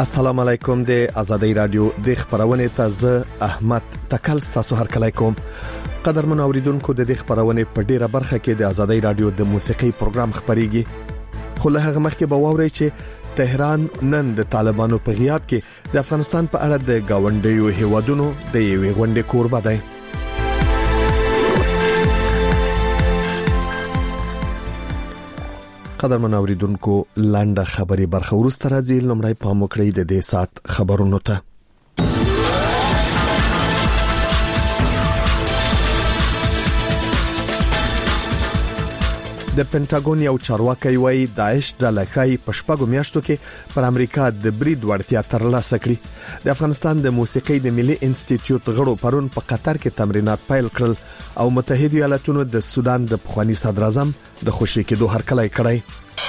السلام علیکم د آزادۍ رادیو د خبرونه تازه احمد تکل تاسو هر کله کوم قدرمن اوریدونکو د خبرونه په ډیره برخه کې د آزادۍ رادیو د موسیقي پروګرام خبريږي خو له هغه مخکې به ووري چې تهران نن د طالبانو په غیاب کې د افغانستان په اړه د گاونډیو هیوادونو د یوې غونډې کوربه دی. قدرمن اوریدونکو لاندې خبري برخه ورسته راځي لمړی په موکړی د دې سات خبرونو ته. د پینټاګون یو چارواکي وایي داعش ډله‌خای په شپږو میاشتو کې پر امریکا د برید وړتیا ترلاسه کړې. د افغانستان د موسیقي د ملي انسټیټیوټ غړو پرون په قطر کې تمرینات پیل کړل او متحده ایالاتونو د سودان د پخوانی صدر اعظم د خوشی کېدو هرکلی کړی.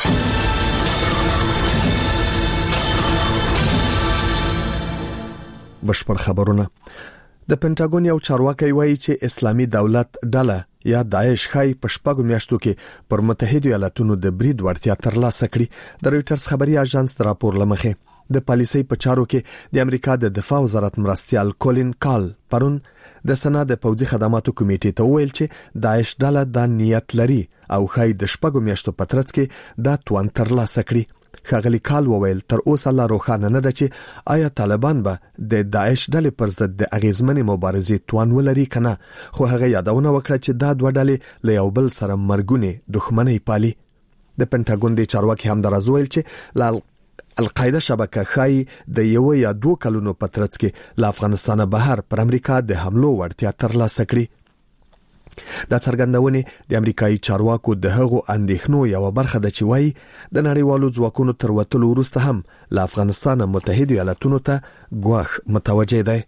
بشپړ خبرونه. د پینټاګون یو چارواکي وایي چې اسلامي دولت ډله یا داعش خای په شپږو میاشتو کې پر متحده ایالاتونو د برید وړتیا ترلاسه کړې. د رويټرز خبري اژانس د راپور لمخې د پالیسۍ په چارو کې د امریکا د دفاع وزارت مرستيال کولین کال پرون د سنا د پوځي خدماتو کمیټې ته ویل چې داعش ډله د نیت لري او خای د شپږو میاشتو په ترڅ کې د توان ترلاسه کړي. خغلی کال وویل تر اوسه لا روښانه نه ده چې آیا طالبان به د داعش ډلې پر ضد د اغیزمنې مبارزې توان ولري کنه، خو هغه یادونه وکړه چې دا دوه ډلې له یو بل سره مرګونې دښمنۍ پالي. د پینټاګون د چارواکي هم درازویل چې القاعده شبکه خای د یو یا دوه کلونو په ترڅ کې له افغانستان بهر پر امریکا د حملو وړتیا ترلاسه کړي. دا څرګندونه د امریکایي چارواکو د هغو اندېښنو یو برخه ده چې وایي د نړیوالو ځواکونو تر وتلو وروسته هم له افغانستان متحده ایالاتونو ته ګواښ متوجه دی.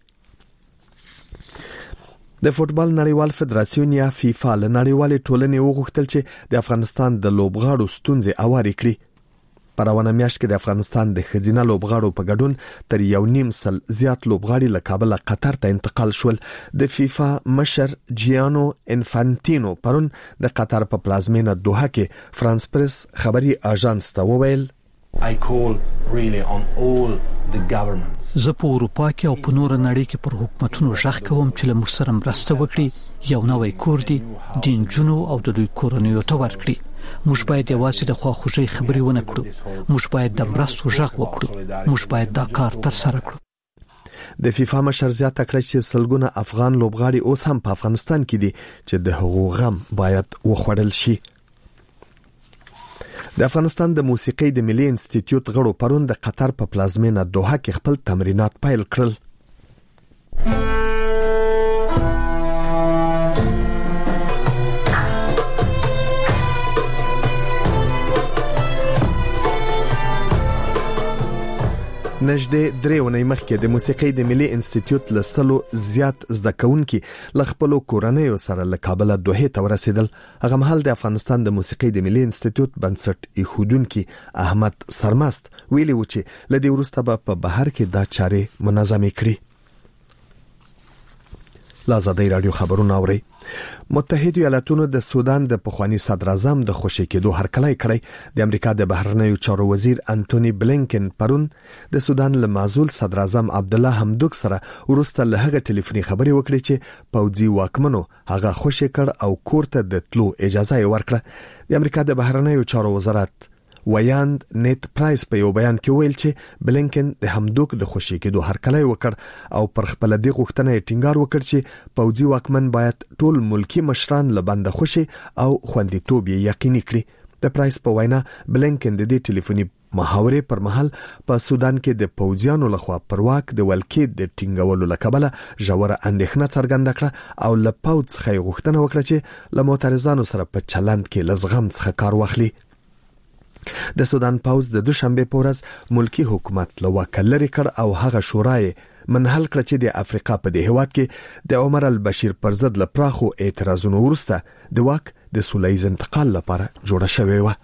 د فوتبال نړیوال فدراسیون یا فیفا له نړیوالې ټولنې وغوښتل چې د افغانستان د لوبغاړو ستونزې اوارې کړي. پرونه میاشت کې د افغانستان د خزینه لوبغاړو په ګډون تر 1.5 زیات لوبغاړي له کابل قطر ته انتقال شول. د فیفا مشر جیانو انفانتینو پرون د قطر په پلازمینه دوحه کې فرانس پریس خبري اژانس ته وویل I call really on all the governments. زه په اروپا کې او په نور نړۍ کې پر حکومتونو ژغ کوم چې له موږ سره مرسته وکړي، یو نوې کور دی د نجونو او د دوی کورنیو ته ورکړي. موږ باید یوازې د خواخوږۍ خبرې ونه کړو، موږ باید د مرستو ژغ وکړو، موږ باید دا کار تر سره کړو. د فیفا مشر زیاته کړه چې سلګونه افغان لوبغاړي اوس هم په افغانستان کې دي چې د حقوق غم باید وخوړل شي. د افغانستان د موسیقي د ملي انسټیټیوټ غړو پرون د قطر په پلازمینه دوحه کې خپل تمرینات پیل کړل. نږدې 3 ونې مخکې د موسیقي د ملي انسټیټیوټ له سلو زیات زده کوونکي ل خپل کورنیو سره له کابل دوحه ته ورسېدل. هغه مهال د افغانستان د موسیقي د ملي انسټیټیوټ بنسټ ایښودونکي احمد سرمست ویلي و چې له دې وروسته په بهر کې دا چارې منظمې کړي. آزادۍ رادیو خبرونه اوري. متحده ایالاتونو د سودان د پخوانی صدر اعظم د خوشی کېدو هرکلی کړی. د امریکا د بهرنیو چارو وزیر انټونی بلینکن پرون د سودان له معزول صدر اعظم عبد الله حمدوک سره ورسته له هغه ټلیفوني خبري وکړي چې پوځي واکمنو هغه خوشی کړ او کوړه د تلو اجازه یې ورکړه. د امریکا د بهرنیو چارو وزارت ویاند نیت پرایس په یو بیان کې ویل چې بلینکن د حمدوک د خوشی کېدو هرکلی وکړ او پر خپل د غوښتنې ټینګار وکړ چې پوځي واکمن باید ټول ملکی مشران له بند خوشي او خوندیتوب یقیني کړي. د پرایس په وینا بلینکن د دې ټلیفوني محاورې پر مهال په سودان کې د پوځیانو لخوا پر واک د ولکې د ټینګولو لکبله ژوره اندېښنه څرګنده کړه او له پوځ څخه غوښتنه وکړه چې له معترضانو سره په چلند کې لزغم څخه کار واخلي. د سودان پوځ د دوشنبه په ورځ ملکی حکومت له واک لري کړ او هغه شورای منحل کړ چې د افریقا په دې هیواد کې د عمر البشیر پر ضد له پراخو اعتراضونو وروسته د واک د سولهییز انتقال لپاره جوړه شوې و.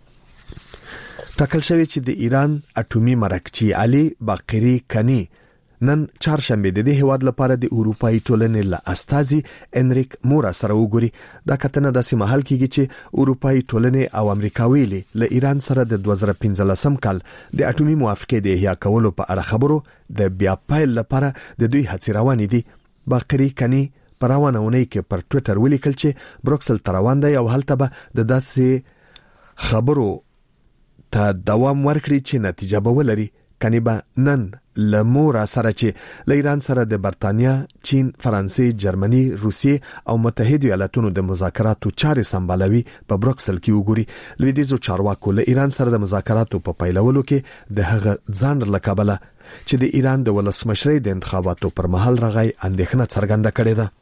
ټاکل شوی چې د ایران اټومي مرکچی علي باقری کنی نن چهارشنبه د دې هیواد لپاره د اروپאי ټولنې له استازي انریک مورا سره وګوري. دا کتنه داسې مهال کېږي چې اروپאי ټولنې او امریکاوي له ایران سره د 2015 کال د اټومي موافقې د احیا کولو په اړه خبرو د بیا پایل لپاره د دوی هڅې روانې دي. باقری کني پرواونونی کې پر ټوئیټر ولیکل چې بروکسل تروان دی او هلته به د داسې خبرو ته دوام ورکړي چې نتیجه به ولري. کني به نن لمورا سره چې له ایران سره د برتانیا، چین، فرانسې، جرمني، روسیې او متحده ایالاتونو د مذاکراتو چارې سمبالوي په بروکسل کې وګوري. لویدیزو چارواکو له ایران سره د مذاکراتو په پیلولو کې د هغه ځان لکابله چې د ایران د ولسمشرۍ د انتخاباتو پر مهال راغی اندېښنه څرګنده کړې ده.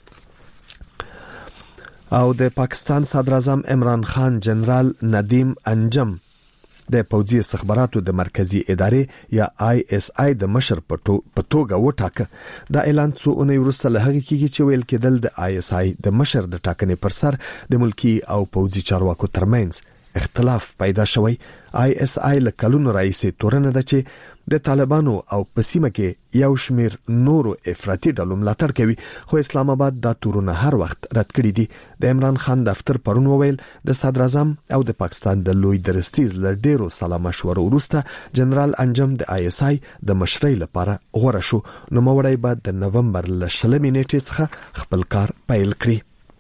او د پاکستان صدر اعظم عمران خان جنرال ندیم انجم د پوځي استخباراتو د مرکزی ادارې یا ISI د مشر په توګه وټاکه. دا اعلان څو اونۍ وروسته له هغه کېږي چې ویل کېدل د ISI د مشر د ټاکنې پر سر د ملکی او پوځي چارواکو ترمنځ اختلاف پیدا شوی. ISI له کلونو راهیسې تورنه ده چې د طالبانو او پسیمه کې یو شمیر نورو افراطي ډلو ملاتړ کوي، خو اسلام آباد دا تورونه هر وخت رد کړی دي. د عمران خان دفتر پرون وویل د صدر اعظم او د پاکستان د لوی درستیز له ډیرو سلا مشورو وروسته جنرال انجم د ISI د مشرۍ لپاره غوړه شو. نو موړی به د نومبر له 20 نیټې څخه خپل کار پیل کړي.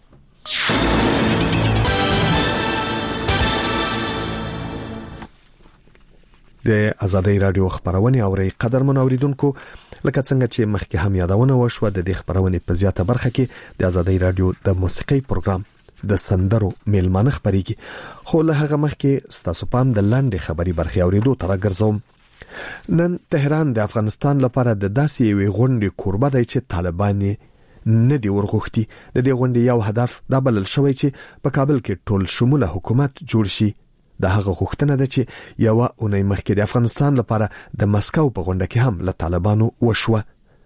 د آزادۍ رادیو خبرونه اوري قدرمن اوریدونکو، لکه څنګه چې مخکې هم یادونه وشوه د دې خبرونه په زیاته برخه کې د آزادۍ رادیو د موسیقي پروګرام د سندرو میلمانه خبريږي. خو له هغه مخکې ستاسو پام د لاندې خبري برخه اوریدو تر راګرځوم. نن تهران د افغانستان لپاره د داسې یوې غونډې کوربه دی چې طالبان نه دی ورغوښتي. د دې غونډې یو هدف دا بلل شوی چې په کابل کې ټول شموله حکومت جوړ شي. د هغه غوښتنه ده چې یو اونۍ مخکې د افغانستان لپاره د مسکو په غونډه کې هم له طالبانو وشوه.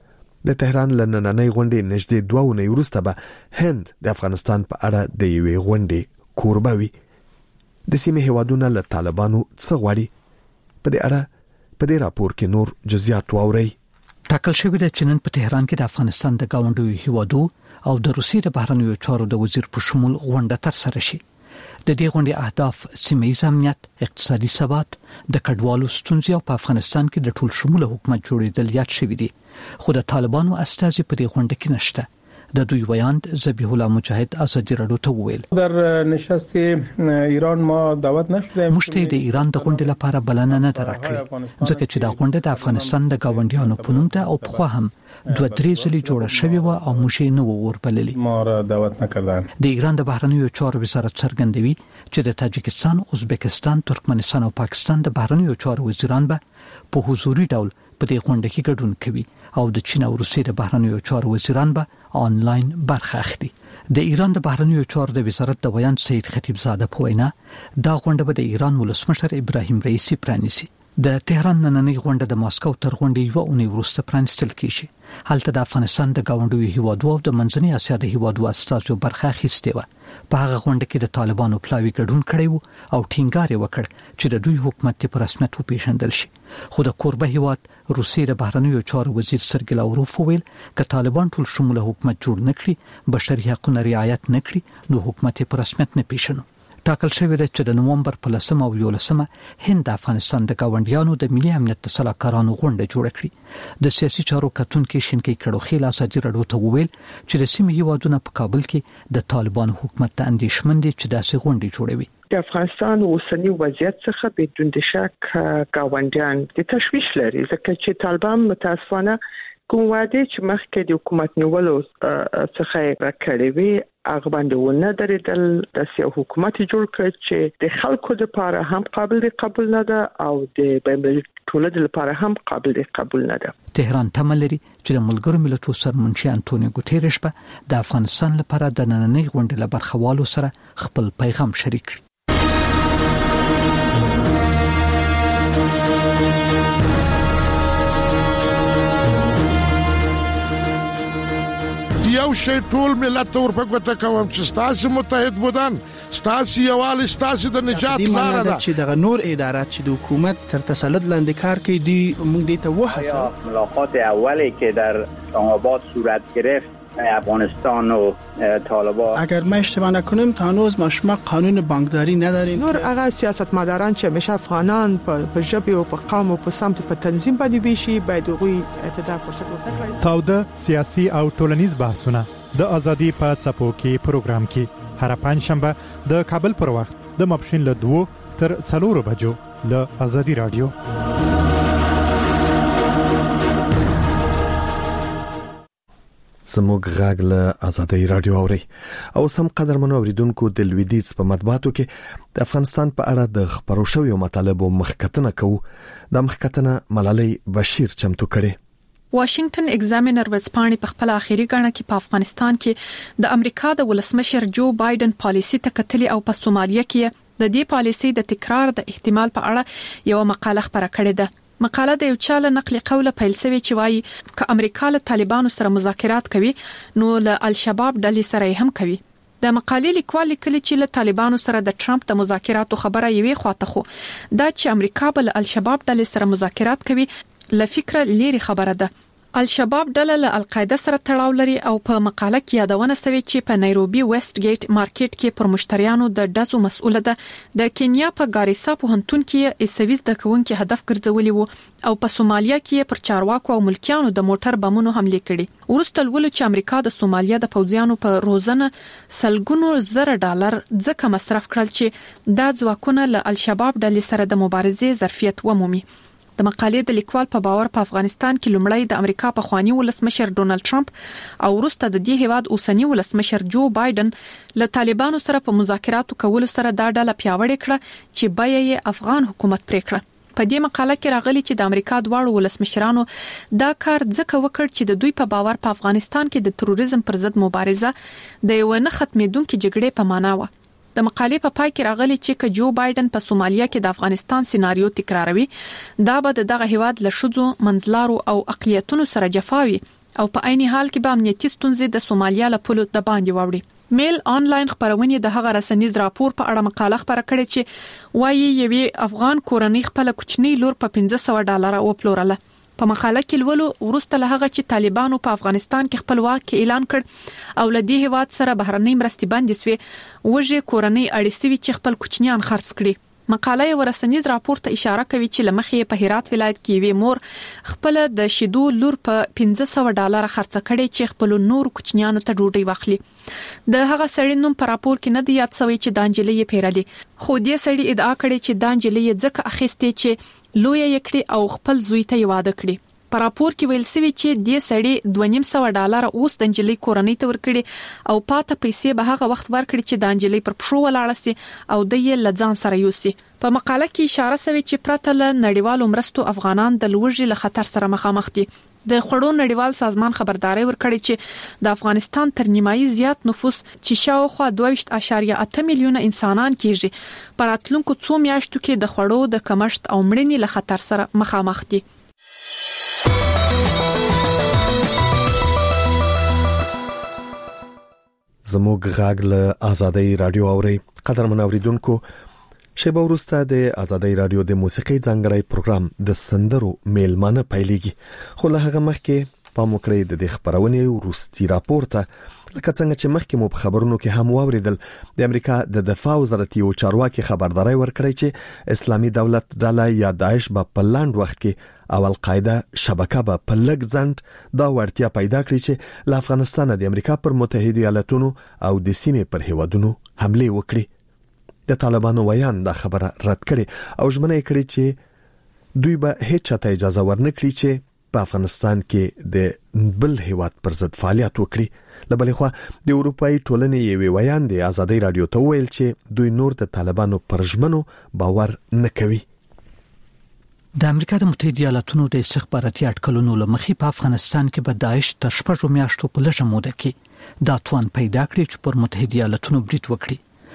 د تهران لنننۍ غونډې نږدې 2 اونۍ وروسته به هند د افغانستان په اړه د یوې غونډې کوربه وي. د سیمې هیوادونه له طالبانو څه غواړي؟ په دې اړه په دې راپور کې نور جزئیات واورئ. ټاکل شوی دی چې نن په تهران کې د افغانستان د گاونډیو هیوادو او د روسیې د بهرنیو چارو د وزیر په شمول غونډه تر سره شي. د دې غونډې اهداف سیمه‌ییز امنیت، اقتصادي ثبات، د کډوالو ستونزې او په افغانستان کې د ټول شموله حکومت جوړېدل یاد شوی دي. خو د طالبانو استازي په دې غونډه کې نشته. د دوی ویاند ذبیح الله مجاهد آزادی رادیو ته وویل در نشست ایران ما دعوت نشده. مشته د ایران د غونډې لپاره بلنه نه درکړه ځکه چې د غونډې د افغانستان د گاونډیانو په نوم ته او په خو هم 2-3 ځلې جوړه شوې و او موږ یې نه وربللې. ما را دعوت نکردن. د ایران د بهرنیو چارو وزارت څرګندوي چې د تاجکستان، ازبکستان، ترکمنستان او پاکستان د بهرنیو چارو وزیران به په حضوري ډول په دې غونډه کې ګډون کوي او د چین او روسیې د بهرنیو چارو وزیران به آنلاین برخه اخلي. د ایران د بهرنیو چارو د وزارت د ویاند سید خطیب زاده په وینا دا غونډه به د ایران ولسمشر ابراهیم رئیسی پرانیسي. د تهران نننۍ غونډه د ماسکو تر غونډې یو اونۍ وروسته پرانیستل کیږي. هلته د افغانستان د گاونډیو هیوادو او د منځنۍ اسیا د هیوادو استازو برخه اخیستې و. په هغه غونډه کې د طالبانو پلاوی ګډون کړی وو او ټینګار وکړ چې د دوی حکومت په رسمیت وپیژندل شي. خو د کوربه هیواد روسیې د بهرنیو چارو وزیر سرګی لاوروف ویل ک طالبان ټول شموله حکومت جوړ نکړي، بشري حقوقو رعایت نکړي، نو حکومت په رسمیت نه پیژنو. ټاکل شوی دی چې د نومبر په 10 او 11 هند د افغانستان د گاونډیانو د ملي امنیت د صلاحکارانو غونډه جوړه کړي. د سیاسي چارو کتونکو شینکی کړوخیل آزادی رادیو ته وویل چې د سیمې هیوادونو په کابل کې د طالبان حکومت ته اندېښمن دي چې داسې غونډې جوړوي. د افغانستان اوسنی وضعیت څخه بدون د شک گاونډیان د تشویش لري ځکه چې طالبان متاسفانه کوم وعده چې مخکې د حکومت نیولو څخه راکړې وي هغه باندې ونه درېدل. د سیاسي حکومت جوړ کړ چې د خلکو لپاره هم قابل قبول نه ده او د بین‌المللي ټولنې لپاره هم قابل قبول نه ده. تهران تمه لري چې د ملګرو ملتونو سرمنشي انټونیو ګوتيريش په د افغانستان لپاره د نننۍ غونډې له برخوالو سره خپل پیغام شریک کړي. یو یو شی ټول ملت ورپکوته کوم چې ستاسو متحد بودن ستاسو یوال ستاسو د نجات لار ده چې د نور ادارات چې د حکومت تر تسلط لاندې کار کوي دی موږ دې ته وحاسب ملاقات اولی که در اسلام آباد صورت گرفت افغانستان و طالبان اگر ما اشتباه نکنیم تا هنوز ما قانون بانکداری نداریم نور هغه سیاستمداران چې همیشه افغانان په ژبه او په قوم او په سمت په تنظیم باندې بيشي باید غوي اتدا فرصت ورکړي. تاوده سیاسي او ټولنیز بحثونه د ازادي په څپو کې پروګرام کې هر پنځشنبه د کابل پر وخت د ماپښین له 2 تر 4 بجو له ازادي رادیو. زموږ غږ له ازادي رادیو اوري او سم قدرمنو اوریدونکو د لویدیز په مطبوعاتو کې د افغانستان په اړه د خبرو شویو مطالبو مخکتنه کوو. د مخکتنه ملالۍ بشیر چمتو کړي. واشنگټن ایگزامینر ورځپاڼې په خپل اخیری غاڼه کې په افغانستان کې د امریکا د ولسمشر جو بایدن پالیسي ته کتلي او په سومالیا کې د دې پالیسي د تکرار د احتمال په اړه یو مقاله خبره کړې ده. مقاله د یو چا له نقل قوله پیل شوی چې وایي ک امریکا له طالبانو سره مذاکرات کوي نو له الشباب ډلې سره هم کوي. د مقالې لیکوال لیکلي چې له طالبانو سره د ټرمپ د مذاکراتو خبره یوې خواته خو دا چې امریکا بل الشباب ډلې سره مذاکرات کوي ل فکر لري خبره ده. الشباب ډله له القاعده سره تړاو لري او په مقاله کې یادونه شوی چې په نایروبي ویسټ ګیټ مارکیټ کې پر مشتریانو د ډزو مسؤله ده. د کینیا په ګاریسا پوهنتون کې ایسویز د کوونکو هدف ګرځولي وو او په سومالیا کې پر چارواکو او ملکیانو د موټر بمونو حمله کړې. ورسته ولول چې امریکا د سومالیا د پوځیانو په روزنه سلګونو زره ډالر ځکه مصرف کړل چې د ځواکونو له الشباب ډلې سره د مبارزې ظرفیت ومومي. د مقالې د لیکوال په باور په افغانستان کې لومړی د امریکا په خواني ولسمشر ډونالد ټرمپ او وروسته د دې هیواد اوسنی ولسمشر جو بایدن له طالبانو سره په مذاکراتو کولو سره دا ډله پیاوړې کړه چې بیا یې افغان حکومت پرې کړه. په دې مقاله کې راغلي چې د امریکا دواړو ولسمشرانو دا کار ځکه وکړ چې د دوی په باور په افغانستان کې د تروریزم پر ضد مبارزه د یو نه ختمېدونکو جګړې په معنا و. د مقالې په پای کې راغلي چې ک جو بایدن په سومالیا کې د افغانستان سيناريو تکراروي دا به دغه هیواد له شذو منځلارو او اقلیتونو سره جفاوي او په عین حال کې به امنیتي ستونزې د سومالیا له پولو د باندې وړي. میل آنلاین خبرونه د هغه رسنیز راپور په اړه مقاله خبره کړې چې وایي یوې افغان کورنۍ خپل کوچنی لور په $500 وپلورله. په مقاله کې ولولو ورسته له هغه چې طالبانو په افغانستان کې خپل واک اعلان کړ او له دې هیواد سره بهرنۍ مرستې بندې شوې وجه کورنۍ اړیسوي چې خپل کوچنیان خرڅ کړي. مقاله یو رسنیز راپور ته اشاره کوي چې لمخې په هرات ولایت کې وی مور خپل د شیدو لور په $500 خرڅ کړي چې خپل نور کوچنیانو ته ډوډۍ واخلي. د هغه سړی نوم په راپور کې نه دی یاد شوی چې دانجلې پیرلي خو دې سړی ادعا کړي چې دانجلې ځکه اخیستې چې لوی یې کړی او خپل زوی ته واده کړی. په راپور کې ویل شوی چې دې سړی $250 اوس د انجلۍ کورنۍ ته ورکړي او پاته پیسې به هغه وخت ورکړي چې د انجلۍ پر پښو ولاړ سي او د یې لځان سره یوسي. په مقاله کې اشاره شوی چې پرته له نړیوالو مرستو افغانان د لوږې له خطر سره مخامخ دي. د خړو نړیوال سازمان خبرداري ورکړي چې د افغانستان تر نیمایي زیات نفوس چې شاوخوا 2.8 میلیونه انسانان کېږي په راتلونکو 2 میاشتو کې د خړو د کمښت او مړینې له خطر سره مخامخ دي. زموږ غږ له ازادي رادیو اوري. قدرمن اوریدونکو شیبه وروسته د ازادي رادیو د موسیقي ځانګړی پروګرام د سندرو میلمانه پیلېږي خو له هغه مخکې پام وکړئ د خبرونې وروستي راپور ته لکه څنګه چې مخکې مو په خبرونو کې هم واوریدل د امریکا د دفاع وزارت یو چارواکي خبرداري ورکړی چې اسلامي دولت ډله یا داعش په لاند وخت کې او القاعده شبکه به په لږ ځند دا ورتیا پیدا کړی چې له افغانستان د امریکا پر متحده ایالاتونو او د سیمې پر هیوادونو حمله وکړي. د طالبانو ویان دا خبره رد کړي او ژمنه کړي چې دوی به هیڅ چاته اجازه ورنکړي چې په افغانستان کې د بل هیواد پر ضد فعالیت وکړي. لبلې خو د اروپאי ټولنې یوې ویان د ازادي رادیو ته ویل چې دوی نور د طالبانو پر ژمنو باور نه کوي. د امریکا د متحده ایالاتونو د استخباراتي اټکلونو لمخې په افغانستان کې به داعش تر 6 میاشتو په لږه موده کې دا توان پیدا کړی چې پر متحده ایالاتونو برید وکړي.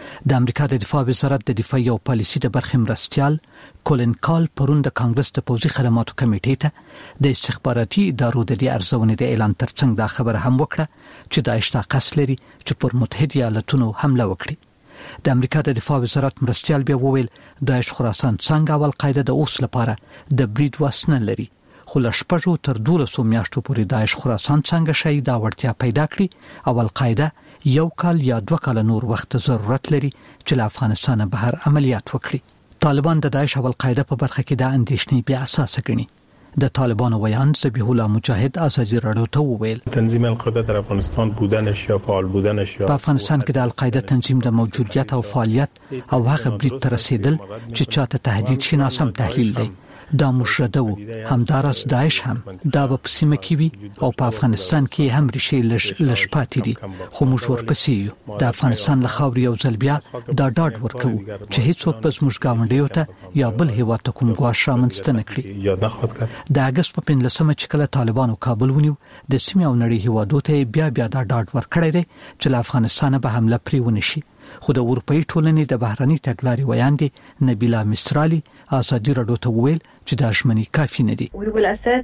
د امریکا د دفاع وزارت د دفاعي او پالیسي د برخې مرستيال کولن کال پرون د کانګرس د پوځي خدماتو کمیټې ته د استخباراتي ادارو د دې ارزونې د اعلان ترڅنګ دا خبره هم وکړه چې داعش طاقت لري چې پر متحده ایالاتونو حمله وکړي. د امریکا د دفاع وزارت مرستيال بیا وویل داعش خراسان څنګه او القاعده د اوس لپاره د برید وسنه لري، خو له 6 تر 12 میاشتو پورې داعش خراسان څنګه شي دا وړتیا پیدا کړي او القاعده یو کال یا 2 کال نور وخت ضرورت لري چې له افغانستان بهر عملیات وکړي. طالبان د داعش او القاعده په برخه کې د اندېښنې بیا اساس کړي. د طالبانو ویان ذبیح الله مجاهد ازادي رادیو ته وویل تنظیم القاعده در افغانستان بودنش یا فعال بودنش په افغانستان کې د القاعده تنظیم د موجودیت او فعالیت او هغه برید تر رسیدل چې چاته تهدید شي ناسم تحلیل دی. دا مشرده و همدارس داعش هم دا په سیمه کې وي او په افغانستان کې هم ریښې لږ پاتې دي، خو موږ ورپسې یو. د افغانستان له خاورې یو ځل بیا دا ډاډ ورکوو چې هیڅوک به زموږ ګاونډیو ته یا بل هیواد ته کوم ګواښ رامنځته نه کړي. د اګست په 15 چې کله طالبانو کابل ونیو د سیمې او نړۍ هیوادو ته بیا دا ډاډ ورکړی دی چې له افغانستان به حمله پرې ونشي. خو د اروپאי ټولنې د بهرني تګلارې ویاندې نبیلا مصرالی ازادي رادیو ته وویل چې دا ژمنې کافي نه دي. موږ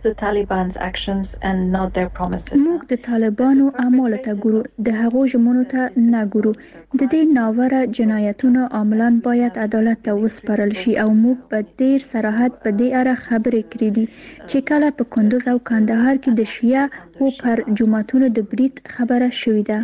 د طالبانو اعمال ته ګورو، د هغو ژمنو ته نه ګورو. د دې ناوړه جنایتونو عاملان باید عدالت ته وسپارل شي او موږ په ډیر صراحت په دې اړه خبرې کړې دي چې کله په کندوز او کندهار کې د شیعه او پر جماعتونو د برید خبره شوې ده.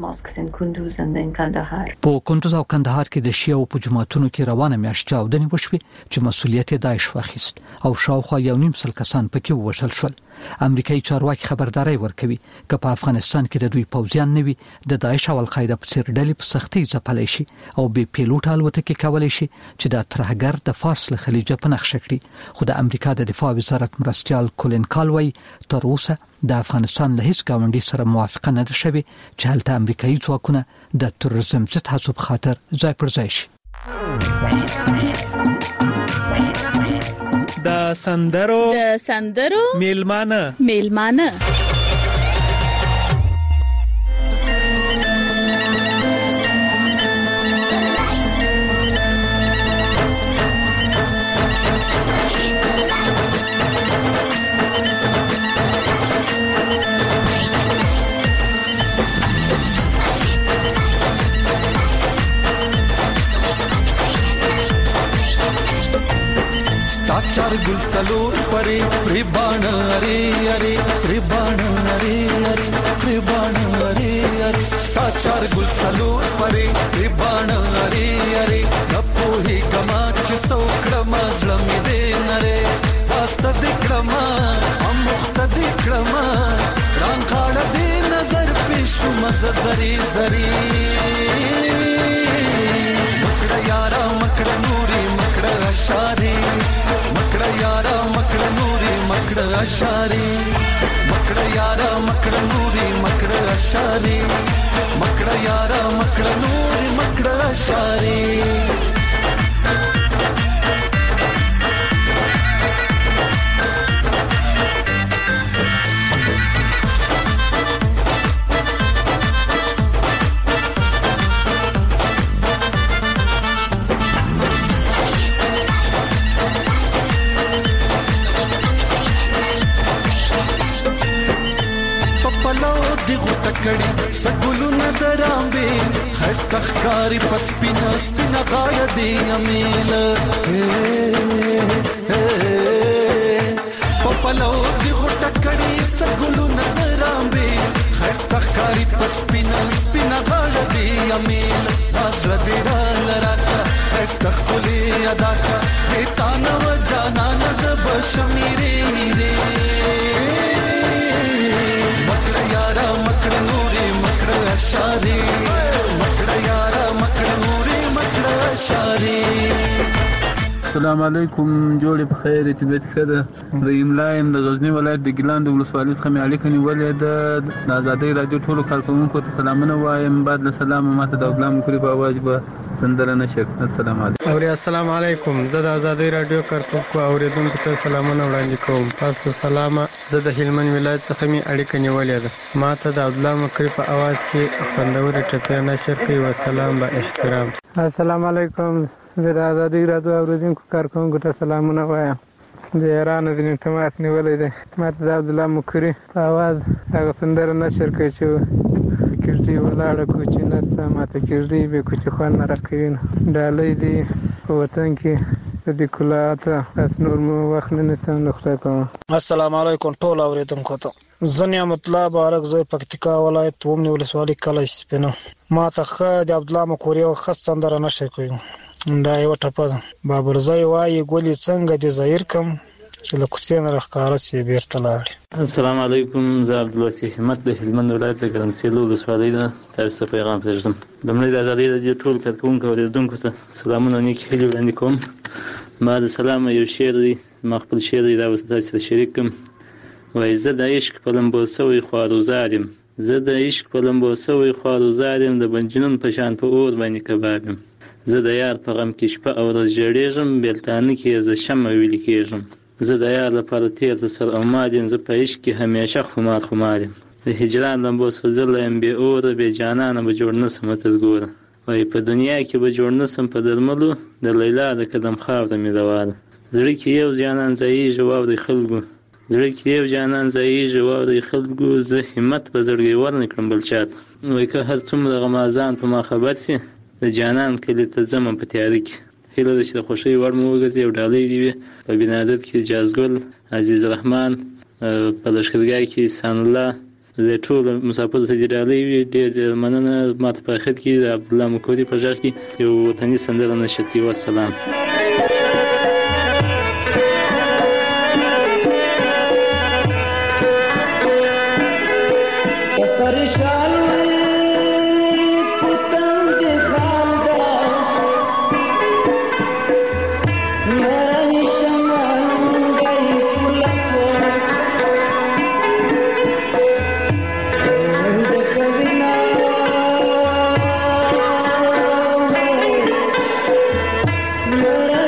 په کندوز او کندهار کې د شیعه او په جماعتونو کې روانه میاشت چاودنې وشوې چې مسؤلیت داعش واخیست او شاوخوا 1.5 کسان پکې ووژل شول. امریکایي چارواکي خبرداري ورکوي چې په افغانستان کې د دوی پوځیان نوي د داعش او القاعده په څیر ډلې په سختۍ ځپلای شي او به پیلوټ الوتکې کولای شي چې د ترهګر د فارس له خلیج په نقشه کړي. خو د امریکا د دفاع وزارت مرستيال کولن کالوي تر اوسه د افغانستان له هیڅ ګاونډي سره موافقه نه ده شوې چې هلته امریکایي ځواکونه د تروریزم ضد هڅو په خاطر ځای پر ځای شي. د سندرو میلمانه चार गुल सलोर परे प्रिबाण अरे अरे प्रिबाण अरे अरे प्रिबाण अरे अरे चार गुल सलोर परे प्रिबाण अरे अरे गप्पो ही गमाच सौकडमा झळमी दे नरे असद क्रमा अमुख्तद क्रमा रांखाड दे नजर पेशु मजरी जरी मकड़ा यारा मकड़ा नूरी मकड़ा अशारी मकड़ा यारा मकड़ा नूरी मकड़ा अशारी मकड़ा यारा मकड़ा नूरी मकड़ा अशारी मकड़ा यारा मकड़ा नूरी मकड़ा अशारी کړي سګلو ندرامبه خستخکاری پسپینا سپینا غاړه دی امیل پپلو دی غټ کړي سګلو ندرامبه خستخکاری پسپینا سپینا غاړه دی امیل اسر دی لراکا خستخلی ادا کا بیتانو جانا نزب شمیری ری مکڑ یارا مکڑ نوری مکڑ اشاری مکڑ یارا مکڑ نوری مکڑ اشاری السلام علیکم جوړې په خیر طبیعت ښه ده د املایم د غزنی ولایت د ګیلان د ولسوالۍ څخه مې اړیکه نیولې ده د ازادۍ رادیو ټولو کارکونکو ته سلامونه وایم بعد له سلام ماته د غلام کلی په आवाज به سندره نشک السلام علیکم اوري السلام علیکم زه د ازادۍ رادیو کارکونکو اوریدونکو ته سلامونه وړاندې کوم تاسو سلام زه د هلمند ولایت څخه مې اړیکه نیولې ده ماته د غلام کلی په आवाज کې خوندور ټکی نشر کوي والسلام با احترام السلام علیکم زه د ازادۍ رادیو اوریدونکو کارکونکو ته سلامونه وایم د ایران د انټرنیټ نیولې ده ماته د عبدالله مکری په आवाज هغه سندره نشر کوي چې کړي ولاړه کوچ نه ماته کړي به کوچ خوان نه راکوي ډالۍ دی په وطن کې د کلاته اس نور مو وخت نه تم نقطه کوم السلام علیکم ټول اوریدونکو ته زنیا مطلب بارک زوی پکتیکا ولایت ومنی ولسوالۍ کله سپینو ماته خ د عبدالله مکری او خاص سندره نشر کوي دا یو ټپه بابرزای وای ګولې څنګه د ظاهر کم چې له کوڅې نه راښکاره سي بیرته لاړ السلام علیکم زه عبدالوسی همت د هلمند ولایت د ګرمسیر ولسوالۍ نه تاسو ته پیغام پرېږدم لومړی د ازادۍ رادیو ټول کارکونکو اوریدونکو ته سلامونه نیکې هیلې وړاندې کوم بعد سلام یو شعر دی ما خپل شعر دی دا اوس تاسو سره شریک کوم وایي زه د عشق په لمبو سوی خوارزار یم زه د عشق په لمبو سوی خوارزار یم د بنجنون په شان په اور باندې کباب یم زه د یار په غم کې شپه او ورځ ژړېږم بیلتانه کې زه شمع ویلې کېږم زه د یار لپاره تیر ته سر او مال یم زه په عشق کې همیشه خمار یم د هجران لمبو سوځلی یم بې اوره بې جانانه به جوړ نه سمه تر ګوره وایي په دنیا کې به جوړ نه سم په درملو د لیلا د قدم خاوره مې روا ده زړه کې یو جانان ځایېږي واورئ خلکو زړه کې یو جانان ځایېږي واورئ خلکو زه همت په زړګي ورنه کړم بل چاته وایي که هر څومره غمازان په ما خبر سي د جانان کلی ته ځم په تیاره کې هیله ده چې د خوښۍ وړ مو وګرځي او ډالۍ دې وي په بنادت کې جازګل عزیز رحمان په لښکرګاه کې احسان الله د ټولو مسافرو ته دې ډالۍ وي ډېر مننه ماته په آخر کې د عبدالله مکوري په غږ کې یو وطني سندره نشر کړي والسلام Mera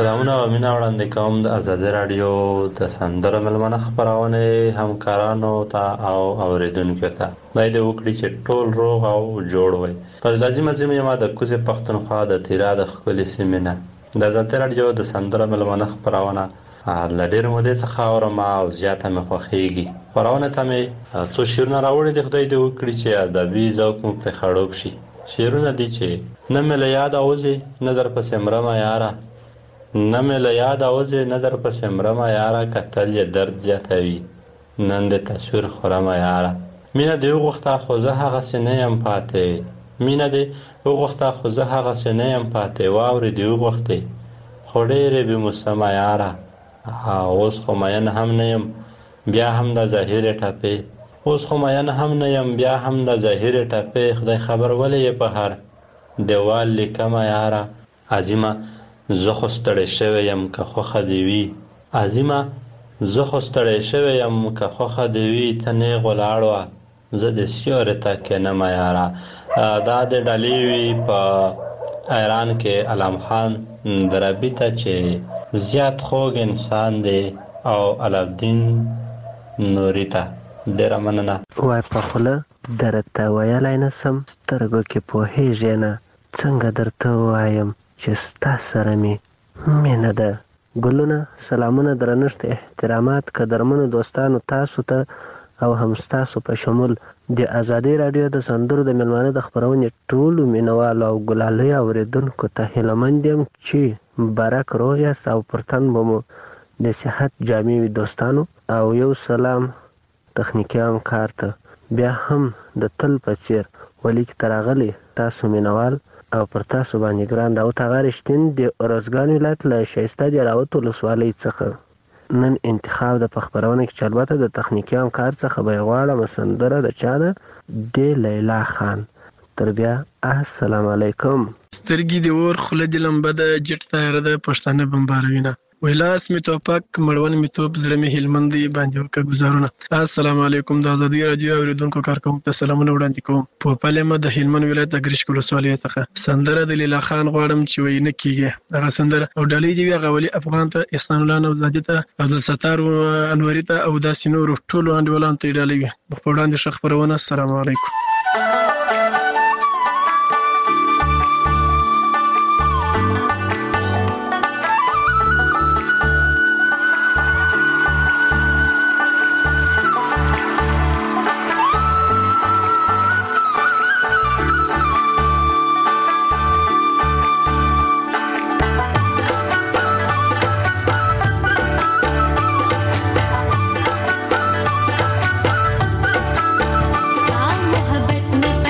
سلامونه او مینه وړاندې کوم د ازادي رادیو د سندرو ملمنه خبرونه همکارانو ته او اوریدونکو ته دا د وکړي چې ټول روغ او جوړ وي. په لازم یما د کوزه پښتونخوا د تیرا د خپل سیمینه د ازادي رادیو د سندرو ملمنه خبرونه لډیر مودې څخه اورم او زیاته مې خوښیږي. خبرونه ته مې څو شیرونه راوړي د خدای د وکړي چې ادبي ذوق مو په خړوب شي. شیرونه دي چې نه مې له یاد اوځي نظر په سمرما یاره، نه مې له یاد اوځي نظر په سمرما یاره، کتل یې درد زیاتوي نن د تصویر خورما یاره. مینه دې وغوښته خو زه هغسې نه یم پاتې، مینه دې وغوښته خو زه هغسې نه یم پاتې، واورې دې وغوښتې خو ډېرې بې موسمه یاره. اوس خو مین هم نه یم بیا هم د ظاهرې ټپې، اوس خو مین هم نه یم بیا هم د ظاهرې ټپې، خدای خبر ولې یې په هر دیوال لیکمه یاره. عظیمه زه خو ستړی شوی یم که خوښه دې وي، عظیمه زه خو ستړی شوی یم که خوښه دې وي، ته نیغ ولاړ وه زه د سیورې ته کینمه یاره. دا د ډالۍ وي په ایران کې علام خان دربي ته چې زیات خوږ انسان دی او علابدین نوري ته ډېره مننه. وای په خوله درته ویلی نسم، سترګو کې پوهېږې نه، څنګه درته ووایم چې ستا سره مې مینه ده. ګلونه، سلامونه، درنښت، احترامات قدرمنو دوستانو تاسو ته او هم ستاسو په شمول د ازادي رادیو د سندرو د مېلمانه د خپرونې ټولو مینوالو او ګلالیو اوریدونکو ته هیلهمند یم چې برک روغ یاست او پر تن به مو د صحت جامې وي. دوستانو او یو سلام تخنیکي همکار ته، بیا هم د تل په څیر ولیک ته راغلی تاسو مینوال او پر تاسو باندې ګران داود هغه رښتین د ارزګان ولایت له ښایسته جلاوت ولسوالۍ څخه نن انتخاب د خبرونه کې چې البته د تخنیکي همکار څخه به غواړم سندره د چا ده د لیلا خان. تر بیا السلام علیکم. سترګې د اور خوله د لمبه د جټ تیاره د پښتانه بمباروینه ویلاس می توپک مړون می توپ زړه می هلمندي باندې وکړه گزارونه. السلام علیکم. د ازادي رادیو اوریدونکو کارکوونکو ته سلامونه وړاندې کوم. په پلمه د هلمند ولایت د ګریش ولسوالۍ څخه سندره د لیلا خان غواړم چې وای نه کیږي. هغه سندره او ډالۍ دی هغه ولی افغان ته، احسان الله نوزادي ته، عبدالستار انوري ته او داسې نور ټولو انډیوالانو ته ډالۍ وي. په وړاندې ښه خبرونه. السلام علیکم. मोहब्बत में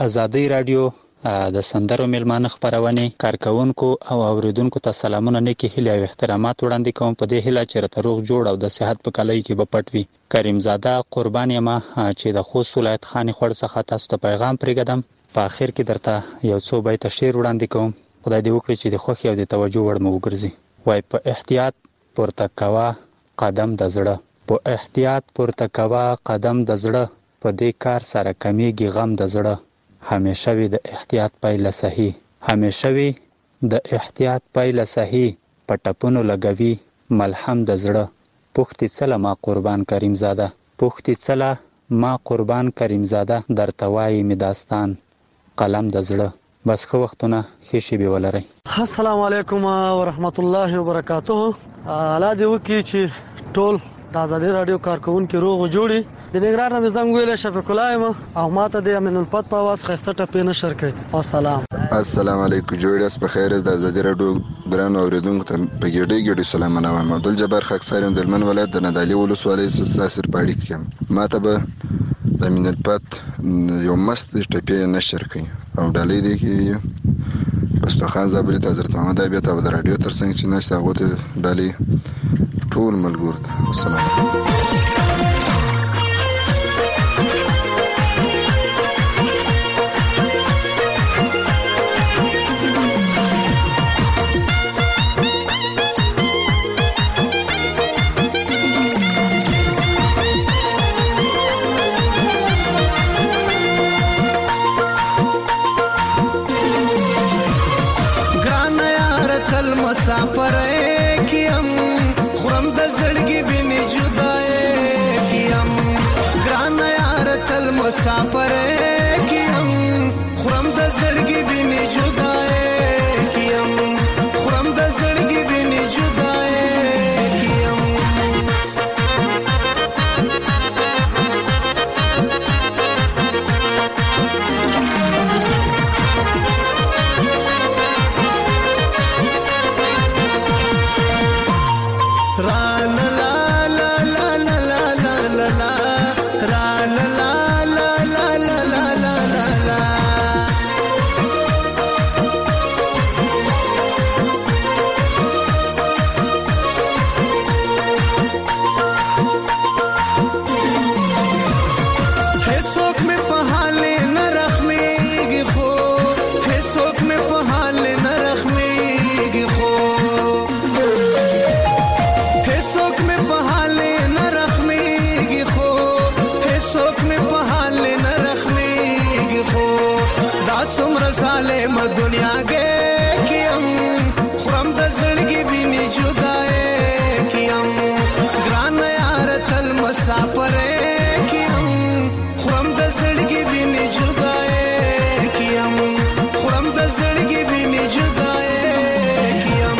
ازادي رادیو د سندرو میلمانه خبرونه کارکونکو او اوریدونکو ته سلامونه نیکی هیله او احترامات وړاندې کوم په دې هیله چې رته روغ جوړ او د صحت په کلي کې به پټوي. کریم زاده قربان یم چې د خوست ولایت خاني خور څخه تاسو ته پیغام پرېږدم. په اخر کې درته یو څو بیت شعر وړاندې کوم. خدای دې وکړي چې د خوښي او د توجه وړ مو وګرځي. وای په احتیاط پورته کوا قدم د زړه، په احتیاط پورته کوا قدم د زړه، په دې کار سره کمیږي غم د زړه. همیشه وي د احتیاط پایله صحیح، همیشه وي د احتیاط پایله صحیح، په ټپونو لګوي ملهم د زړه. پوښتې څله ما قربان کریم زاده، پوښتې څله ما قربان کریم زاده، درته وایي مې داستان قلم د زړه. بس ښه وختونه ښې شېبې ولرئ. السلام علیکم ورحمت الله وبرکاته. الله دې وکړي چې ټول د ازادي رادیو کارکونکو روغ جوړي. د نګران نظام ویل شفیق الله یم او ماته د امین الفت په واس خسته ټپې نشر کوي. السلام علیکم. جوړیاس په خیر. د ازادي رادیو ګران اوریدونکو ته په ګډي سلامونه وایم. عبدالجبار خاکسارم د هلمند ولایت د نادعلي ولسوالۍ ساسر پاړی کې. ماته به د امین الفت یو مست ټپې نشر کوي او ډالۍ دی کې مستخان زابری ته حضرت محمد ابيت او د رادیو ترڅنګ چې نشته هغه ته ډالۍ ټول ملګرو. السلام مسافر کیم خورم د زړګي بني جدای کیم ګران یار تل مسافر کیم خورم د زړګي بني جدای کیم خورم د زړګي بني جدای کیم دنیا کې کیم خورم د زړګي بني جدای کیم ګران یار تل مسافر کیم خورم د زړګي بني جدای کیم خورم د زړګي بني جدای کیم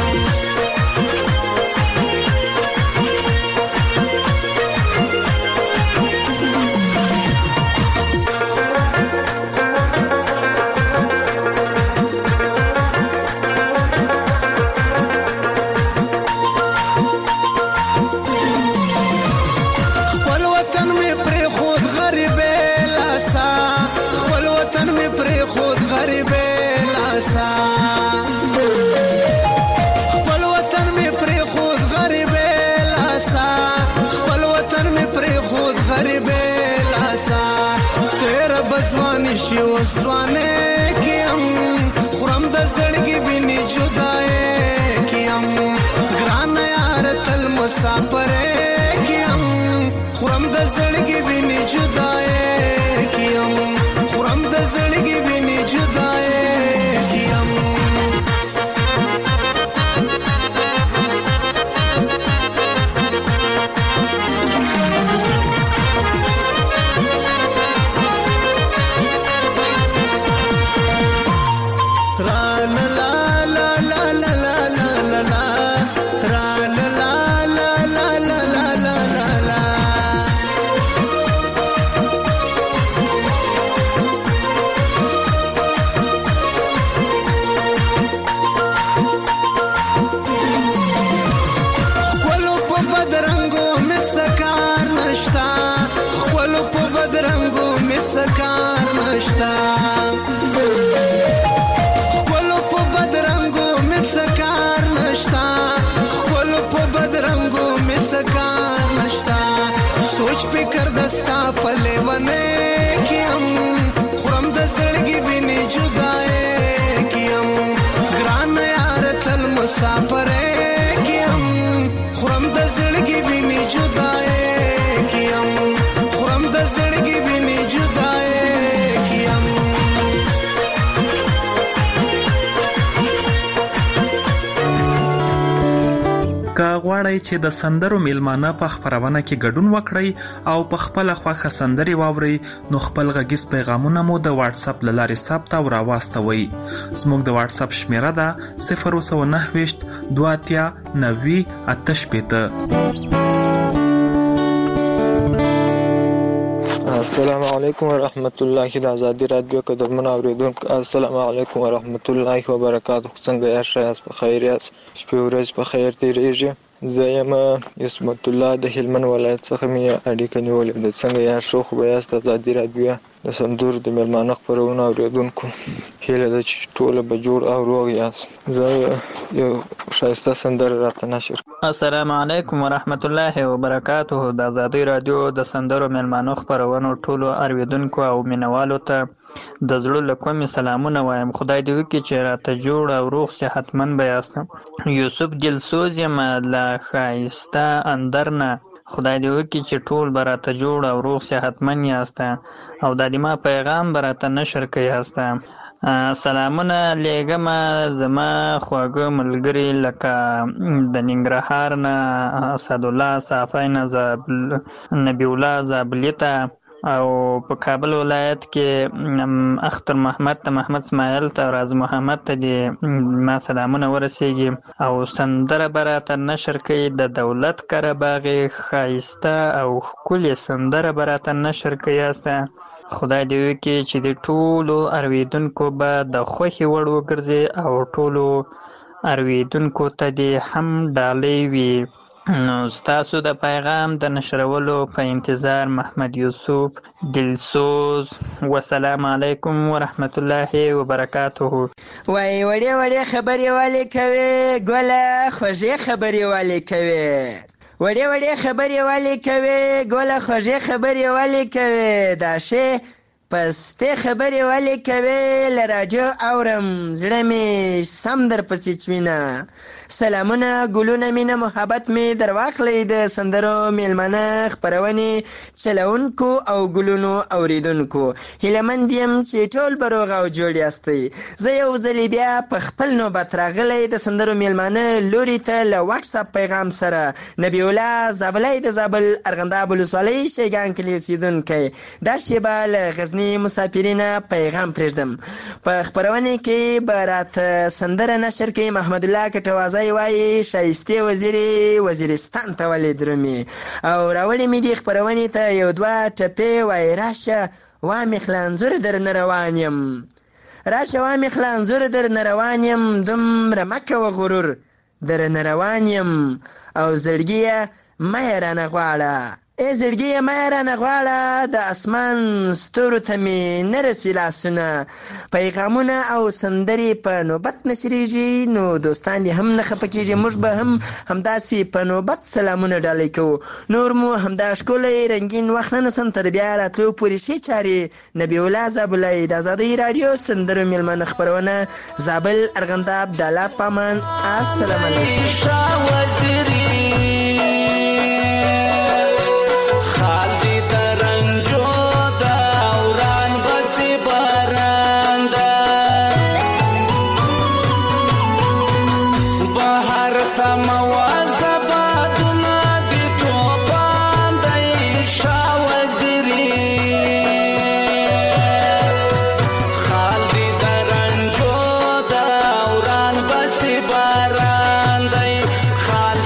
بزوانی شي وسوانه کیم خورم د زړګي بني جدای کیم ګران یار تل مسافر کیم خورم د زړګي بني جدای کیم خورم د زړګي بني جدای کیم پلے ونے کیم خورم د زړګي ویني جدای کیم ګران یار تل مسافر کیم خورم د زړګي ویني جدای کیم خورم د زړګي ویني جدای کیم که غواړئ چې د سندرو میلمانه په خپرونه کې ګډون وکړئ او په خپل خوښه سندري واورئ نو خپل غږیز پیغامونه مو د واتس اپ له لارې ثبت او راواستوئ. زموږ د واتس اپ شمیره ده 029 23 90 88. السلام علیکم ورحمت الله. د ازادي رادیو قدرمن اوریدونکو السلام علیکم ورحمت الله وبرکاته. څنګه یاست؟ په خیر یاست؟ شپه ورځ په خیر تیریږي. زه یم اسمت الله د هلمند ولایت څخه مې اړیکه نیولې ده. څنګه یاست؟ خو به یاست؟ ازادي رادیو د سندرو د میلمانه خپرونه اوریدونکو هیله ده چې ټول به جوړ او روغ یاست. زه یو ښایسته سندره راته نشر. السلام علیکم ورحمت الله وبرکاته. د ازادي رادیو د سندرو میلمانه خپرونو ټولو اوریدونکو او مینوالو ته د زړه له کومې سلامونه وایم. خدای دې وکړي چې راته جوړ او روغ صحتمند به یاست. یوسف دلسوز یم له ښایسته اندرنه. خدای دې وکړي چې ټول به راته جوړ او روغ صحتمند یاست او د دې ما پیغام به راته نشر کوي یاست. سلامونه لیږم زما خواږه ملګري لکه د ننګرهار نه اسدالله صافی نه نبی الله زابلي ته او په کابل ولایت کې اختر محمد ته محمد اسماعیل ته راز محمد ته دې ما سلامونه ورسیږي او سندره به راته نشر کوي د دولت کره باغې ښایسته او ښکلې سندره به راته نشر کوي یاست. خدای دې وکړي چې د ټولو ارویدونکو به د خوښې وړ وګرځي او ټولو ارویدونکو ته دې هم ډالۍ وي. نو ستاسو د پیغام د نشرولو په انتظار محمد یوسف دلسوز. والسلام علیکم ورحمت الله وبرکاته. وای وړې وړې خبرې والے کوي ګوله خوږې خبرې والے کوي وړې وړې خبرې والے کوي ګوله خوږې خبرې والے کوي دا شی پسته خبرې والے کوي له راجو اورم زړه مې سم در پسې چوینه. سلامونه ګلونه مینه محبت مې در واخلئ د سندرو میلمانه خپرونې چلونکو او ګلونو اوریدونکو. هیلهمند یم چې ټول به روغ او جوړ یاستئ. زه یو ځلې بیا په خپل نوبت راغلی د سندرو میلمانه لوري ته له واټس اپ پیغام سره. نبی الله زابلی د زابل ارغنداب ولسوالۍ شیګان کلي اوسیدونکی. دا شیبه له غزني مسافرینه پیغام پرېږدم. په خپرونه کې به راته سندره نشر کوي محمد الله کټوازی وایي ښایستې وزیرستان ته ولې درومي او راوړې مې دې خپرونې ته یو دوه ټپې وایي راشه وامې خلانځور در نه روان یم راشه وامې خلانځور در نه روان یم دومره مه کوه غرور در نه روان یم او زړګیه مه یې رانه غواړه زړګیه مه یې رانه غواړه د اسمان ستورو ته مې نه رسي لاسونه. پیغامونه او سندرې په نوبت نشریږي نو دوستان دې هم نه خفه کېږي. موږ به هم همداسې په نوبت سلامونه ډالۍ کوو. نور مو همدا ښکلی رنګین وخت نه نسم تر بیا راتلو پورې ښې چارې. نبی الله زابلی د ازادۍ راډیو سندرو میلمانه خپرونه زابل ارغنداب د الله په امان. السلام علیکم. خال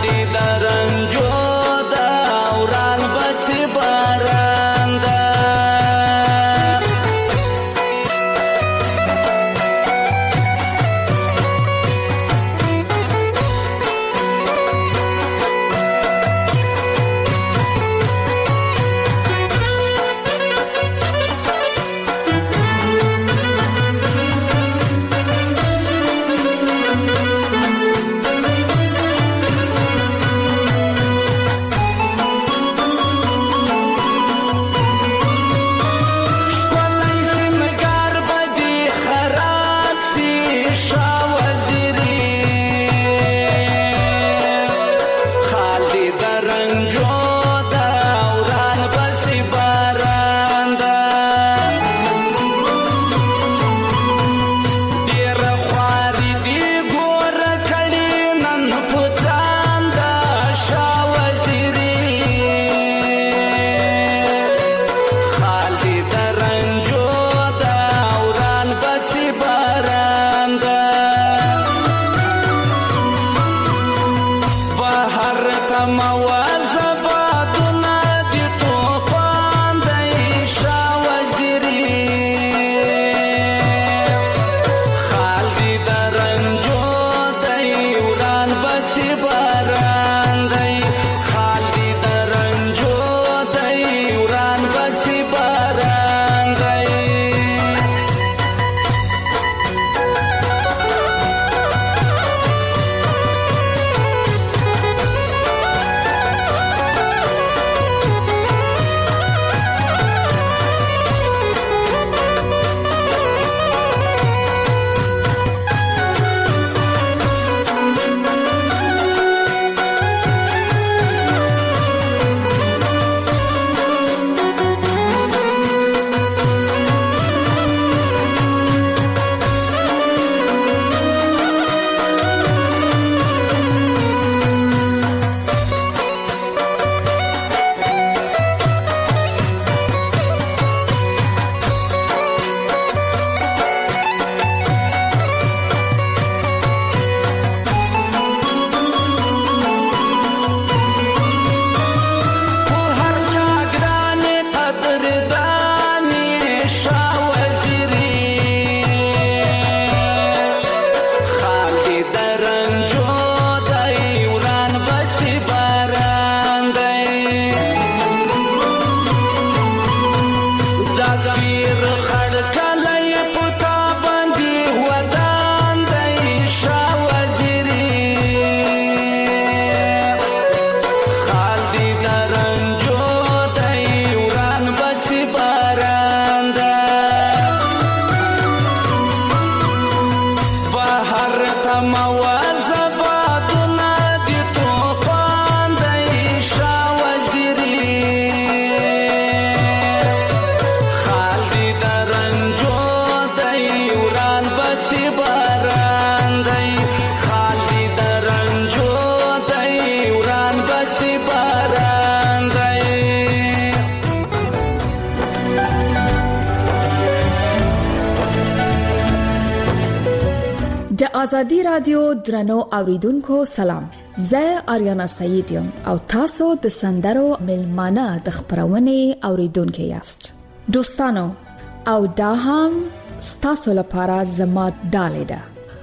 آزادی رادیو درنو اوریدونکو سلام. زه آریانا سعید یم او تاسو د سندرو ملمانه د خبرونې اوریدونکو یاست. دوستانو او دا هم ستاسو لپاره زما ډالۍ ده.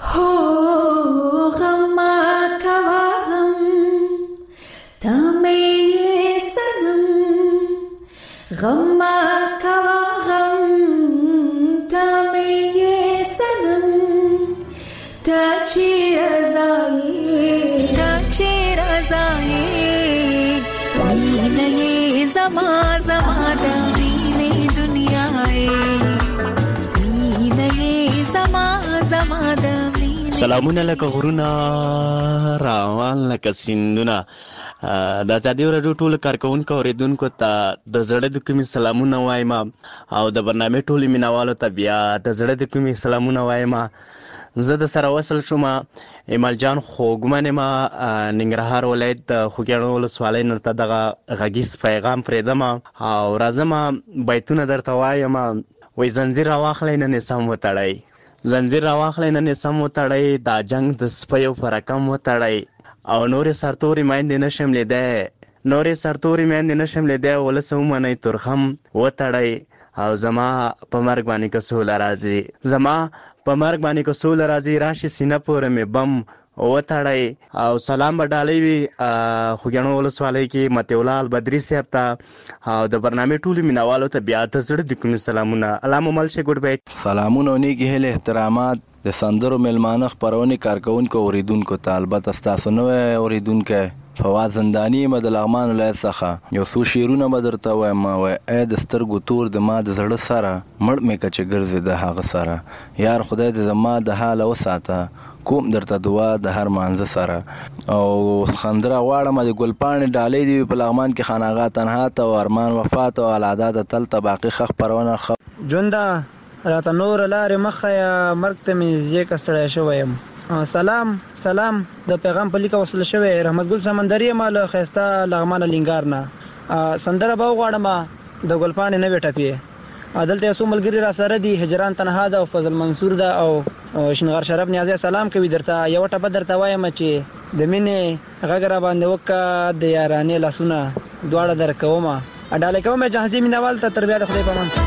هو غما کوام تمه سنم غما کوام تمه سنم تاچی رضایی مینه زما زما د مینه دنیاي مینه زما زما د مینه. سلامونه لکه غرونه روان لکه سیندونه. د آزادي رادیو ټول کارکونکو اوریدونکو ته د زړه د کومي سلامونه وایم او د برنامه ټول مینوالو ته بیا د زړه د کومي سلامونه وایم. زه د سره وصل شوم ایمل جان خوګمن ما ننګرهار ولایت د خوګیاڼو ولسوالۍ نرته دغه غږیز پیغام پرېدم او راځم بیتونه درته وایم. وای زنجیر راواخلئ نن سم وتړئ، زنجیر راواخلئ نن سم وتړئ، دا جنگ د سپیو په رقم وتړئ او نورې سرتورې میندې نشم لیدی، نورې سرتورې میندې نشم لیدی، ولس ومنئ ترخم وتړئ او زما په مرګ باندې که سوله راځي، زما په مرګ باندې که سوله راځي، راشي سینه پورې مې بم وتړئ. او سلام به ډالۍ وي خوږیاڼو ولسوالۍ کې مطیع البدري صاحب ته او د برنامې ټولو مینوالو ته بیا د زړه د کومې سلامونه. الله مو مل شي. ګډ بیټ. سلامونه او نیکې هیلې احترامات د سندرو ملمانه خپرونې کارکونکو اوریدونکو ته. البته ستاسو نوی اوریدونکی فواز زندانی یم د لغمان ولایت څخه. یو څو شعرونه به درته وایم. وای ای د سترګو تور د ما د زړه سره، مړ مې که چې ګرځې د هغه سره، یار خدای دې زما د حاله وساته، کوم درته دعا د هر مانځه سره. او خندره غواړم د ګلپاڼې ډالۍ دی په لغمان کې خانقاه تنها ته او ارمان وفات او العادات تل تباقی خخ پرونه خ جوندا راته نور لارې مخه یا مرګ ته مې زیک استړی شویم. سلام سلام د پیغام په لیکه وصل شوی رحمت ګل سمندري مال خيستا لغمان لنګار نه سندره به غواړم د ګلپاڼې نه وټپی عدالت یو ملګری را سره دی هجران تنها ده او فضل منصور ده او شنغار شرف نیازه سلام کوي درته یو ټپه درته وایم چې د مینې غږ را باندې وکړه د یارانې لاسونه دواړه درکومه اډاله کومه جهازي مینوال ته تر بیا د خدای په امان.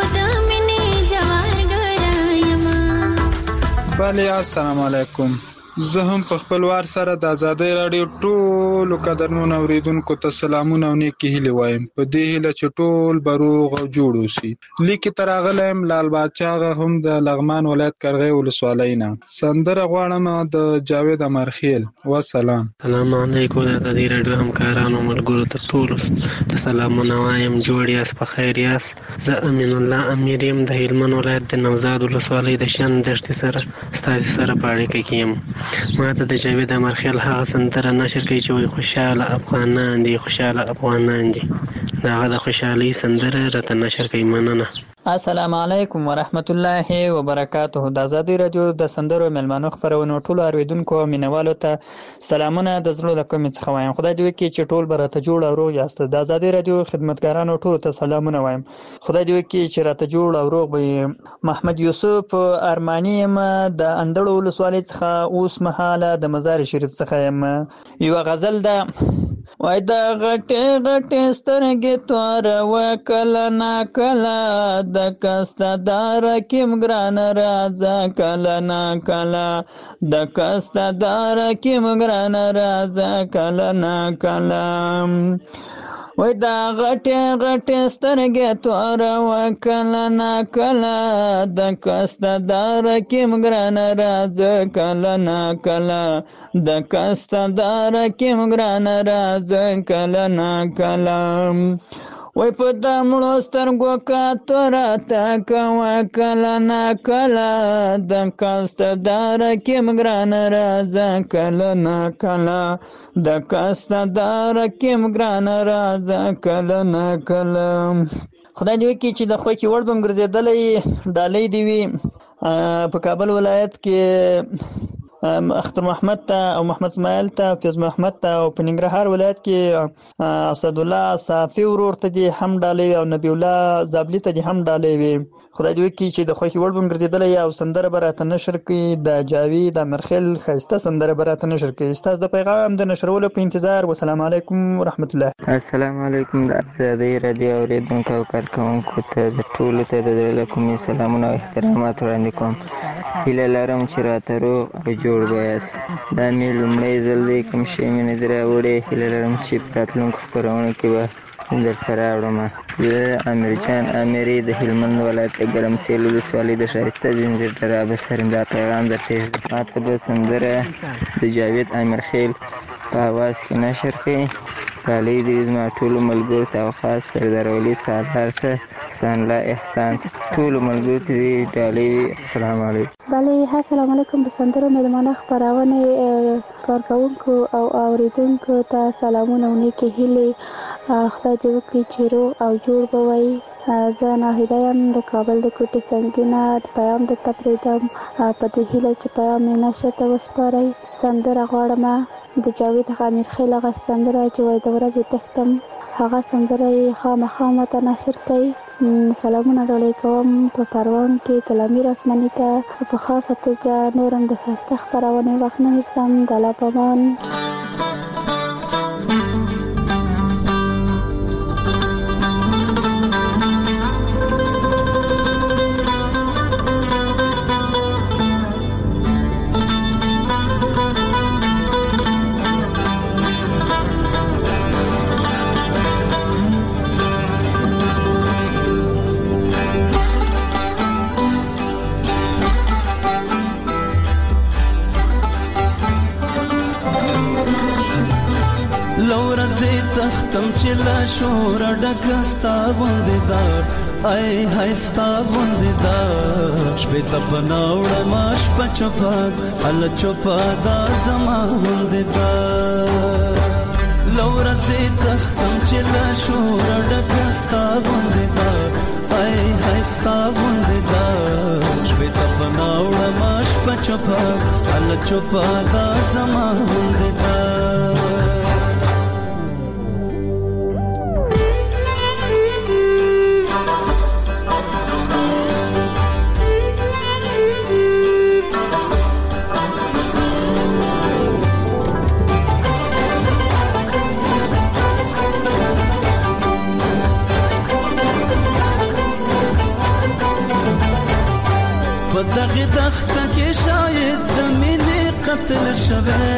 بله السلام علیکم. زه هم په خپل وار سره د ازادۍ راډیو ټولو قدرمنو اوریدونکو ته سلامونه او نیکې هیلې وایم. په دې هیله چې ټول به روغ او جوړ اوسي. لیکې ته راغلی یم لال باچا آغا هم د لغمان ولایت قرغې ولسوالۍ نه. سندره غواړم د جاوید امرخیل. وسلام. سلام علیکم د ازادۍ راډیو همکارانو ملګرو ته ټولو ته سلامونه وایم. جوړ یاست، په خیر یاست. زه امین الله امیر یم د هلمند ولایت د نوزاد ولسوالۍ د شن دښتې سره ستاسو سره په اړیکه کې یم. ما ته د جاوید امرخیل هغه سندره نشر کوي چې وایي خوشحاله افغانان دي، خوشحاله افغانان دي. د هغه د خوشحالۍ سندره راته نشر کوي. مننه. السلام علیکم ورحمت الله وبرکاته. د ازادۍ راډیو د سندرو میلمانو خپرونو ټولو اوریدونکو او مینوالو ته سلامونه د زړه له کومې څخه وایم. خدای دې وکړي چې ټول به راته جوړ او روغ یاست. د ازادۍ راډیو خدمتګارانو ټولو ته سلامونه وایم. خدای دې وکړي چې راته جوړ او روغ به. محمد یوسف ارمانی یم د اندړو ولسوالۍ څخه اوس مهاله د مزار شریف څخه یم. یوه غزل ده وای د غټې غټې سترګې توره کله نا کله د کستدار کیم ګران راځه کله نا کله د کستدار کیم ګران راځه کله نا کله. وای دا غټې غټې سترګې توره کله نا کله د کستدار کیم ګران راځه کله نا کله د کستدار کیم ګران راځه کله نا کله. وای په دمړو سترګو کا راته کوه کله نا کله د کستدار کیم ګران راځه کله نا کله د کستدار کیم ګران راځه کله نا کله. خدای دې وکړي چې د خوښې وړ به م ګرځېدلی ډالۍ دې وي. په کابل ولایت کې اختر محمد ته او محمد اسماعیل ته، فیض محمد ته، او په ننګرهار ولایت کې اسد الله صافي ورور ته دې هم ډالۍ وي او نبی الله زابلی ته دې هم ډالۍ وي. خدای دې وکړي چې د خوښې وړ به م ګرځېدلی او سندره به راته نشر کړي. د جاوید امرخیل ښایسته سندره به راته نشر کړي. ستاسو د پیغام د نشرولو په انتظار. والسلام علیکم ورحمت الله. السلام علیکم د ازادۍ راډیو اورېدونکو او کارکوونکو ته د ټولو ته د زړه له کومې سلامونه او احترامات وړاندې کوم. هیله لرم چې راته روغ او جوړ به یاست. دا مې لومړی ځل دی کوم شی مې نه دي راوړی. هیله لرم چې په راتلونکو خپرونو کې به درته راوړم. زه امیرجان امیري د هلمند ولایت د ګرمسېل ولسوالۍ د ښایسته ځنځیر ډرابه سره دا پیغام درته ما ته به سندره د جاوید امرخیل په اواز کې نشر کړي. ډالۍ دې زما ټولو ملګرو ته او خاص سردار ولي سالار ته، احسان الله احسان، ټولو ملګرو ته دې ډالۍ وي. السلام علیکم. بله السلام علیکم. د سندرو میلمانه خپرونې کارکوونکو او اوریدونکو ته سلامونه او نیکې هیلې. خدای دې وکړي چې روغ او جوړ به وئ. زه ناهیده یم د کابل د کوټې څنګ نه د پیغام درته پرېږدم په دې هیله چې پیغام مې نشر ته وسپارئ. سندره غواړم د جاوید امرخیل هغه سندره چې وایي د ورځې تښتم، هغه سندره یې خامخا ماته نشر کړئ. سلامونه ډالۍ کوم په پروان کې تلامیر اسماني ته. په خاصه توګه نور هم د ښایسته خپرونې وخت نه نیسم. د الله پامان. تختم چې لا شور ډکستا غوندې دا ای هاي ستا غوندې دا شپې ته پناوړه ماش په چوپا ال چوپا دا زما غوندې دا لور سي تختم چې لا شور ډکستا غوندې دا ای هاي ستا غوندې دا شپې ته پناوړه ماش په چوپا ال چوپا دا زما غوندې دا دغه تخته کې شاید د مینې قتل شوه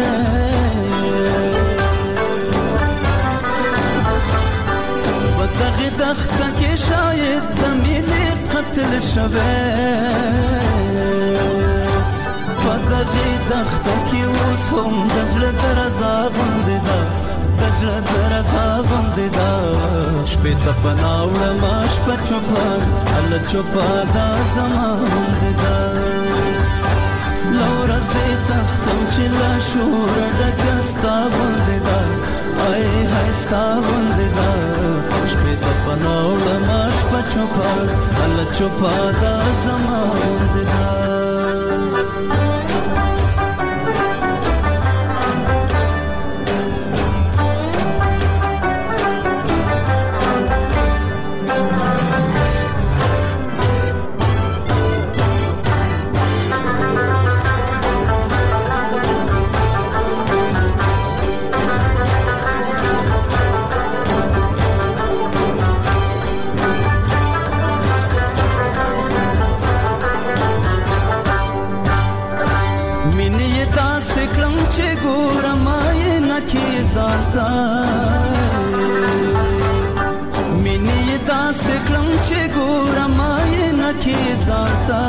بدغه دخته کې شاید د مینې قتل شوه بدغه دخته کې اوس هم د زړه درزا غوندې ده د زړه درزا غوندې ده شپې ته پناه وړم شپه چوپه هله چوپه دا زما غوندې ده له ورځې تختم چې له شوره ډکه ستا غوندې ده آی های ستا غوندې ده شپې ته پناه وړم شپه چوپه هله چوپه دا زما غوندې ده مینې داسې کړم چې ګورم یې نه کې ځانته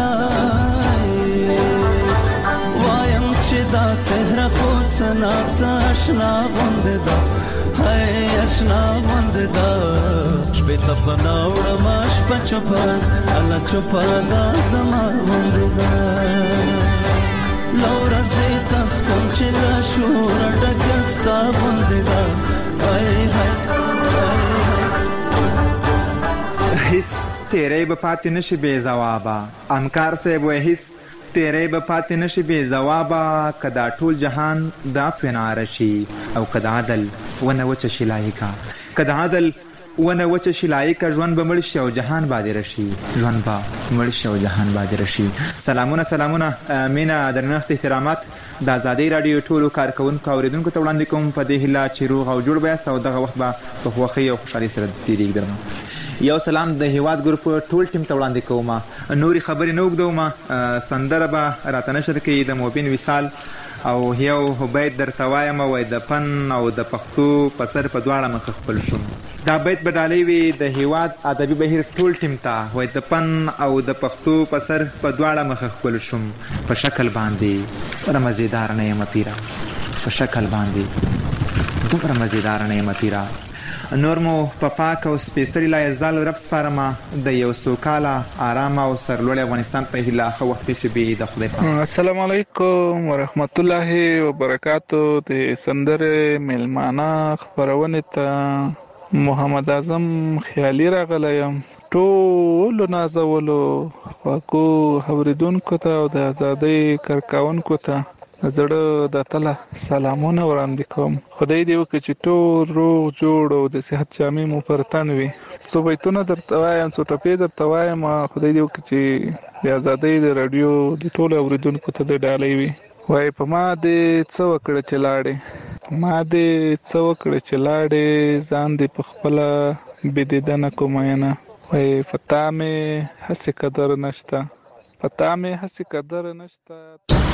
وایم چې دا څهره خو څه ناڅه اشنا غوندې ده هی اشنا غوندې ده شپې ته پناه وړم شپه چوپه هله چوپه دا زما غوندې ده له ورځې تختم چې له شوره ډکه ستا غوندې ده هیڅ تیری به پاتې نشي بې ځوابه انکار صاحب وایي هیڅ تیری به پاتې نشي بې ځوابه که دا ټول جهان د عفو ناره شي او که د عدل ونه وچه شي لایقه که د عدل ونه وچه شي لایقه ژوند به مړ شي او جهان به دې رشي ژوند به مړ شي او جهان به دې رشي سلامونه مینه درنښت احترامات د ازادۍ راډیو ټولو کارکوونکو اورېدونکو ته وړاندې کوم په دې هیله چې روغ او جوړ به یاست او دغه وخت به په خوښۍ او خوشحالۍ سره تېرېږي درنو یو سلام د هیواد ګروپ ټول ټیم ته وړاندې کوم نورې خبرې نه اوږدوم سندره به راته نشر کوي د موبین وصال او یو بیت درته وایم وای د فن او د پښتو په سر په دواړه مخه خپل شوم دا بیت به ډالۍ وي د هیواد ادبي بهیر ټول ټیم ته وای د فن او د پښتو په سر په دواړه مخه خپل شوم په شکل باندې دومره مزیدار نه یم پیره په شکل باندې دومره مزیدار نه یم پیره نور مو په پاک او سپېڅلي لایزال رب سپارمه د یو سوکاله آرامه او سرلوړي افغانستان په هیله ښه وخت تېر شي د خدای په امان. السلام علیکم ورحمت الله وبرکاتو د سندرې میلمانه خپرونې ته محمد اعظم خیالي راغلی یم ټولو نازولو خواږو اورېدونکو ته او د ازادۍ کارکوونکو ته زړه د تله سلامونه وړاندې کوم خدای دې وکړي چې ټول روغ جوړ او د صحت جامې مو پر تن وي څو بیتونه درته وایم څو ټپې درته وایم خدای دې وکړي چې د ازادۍ د راډیو د ټولو اورېدونکو ته د ډالۍ وي وای په ما دې څه وکړه چې لاړې ځان دې په خپله بېدېدنه کومینه وای پتا مې هسې قدر نشته